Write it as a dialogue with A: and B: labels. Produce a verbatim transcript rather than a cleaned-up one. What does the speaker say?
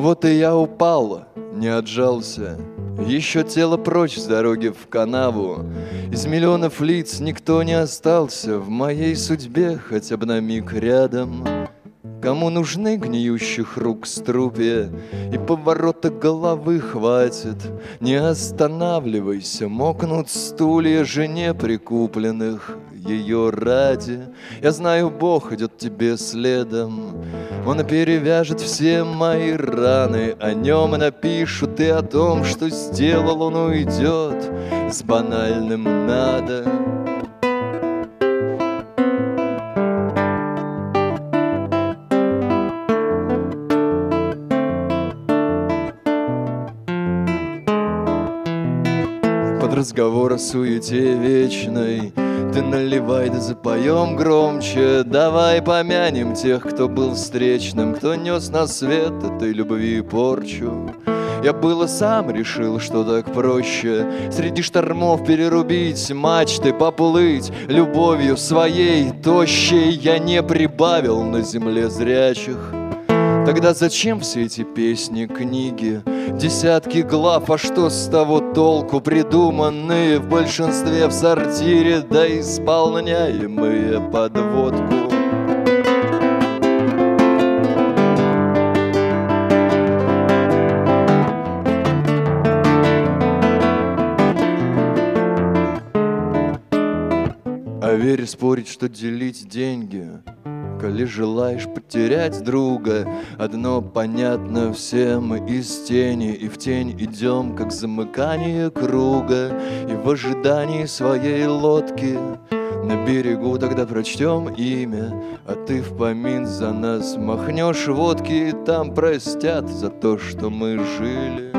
A: Вот и я упал, не отжался. Еще тело прочь с дороги в канаву. Из миллионов лиц никто не остался в моей судьбе хотя бы на миг рядом. Кому нужны гниющих рук струпья и поворота головы хватит, не останавливайся, мокнут стулья жене прикупленных ее ради. Я знаю, Бог идет тебе следом, Он перевяжет все мои раны, о нем и напишут и о том, что сделал, он уйдет. С банальным надо. Под разговор о суете вечной ты наливай да запоем громче. Давай помянем тех, кто был встречным, кто нес на свет этой любви порчу. Я было сам решил, что так проще среди штормов перерубить мачты, поплыть любовью своей тощей. Я не прибавил на земле зрячих. Тогда зачем все эти песни, книги, десятки глав, а что с того толку? Придуманные в большинстве в сортире, да исполняемые под водку. О вере спорить, что делить деньги, коли желаешь потерять друга. Одно понятно всем: из тени и в тень идем, как замыкание круга. И в ожидании своей лодки на берегу тогда прочтем имя, а ты в помин за нас махнешь водки, и там простят за то, что мы жили.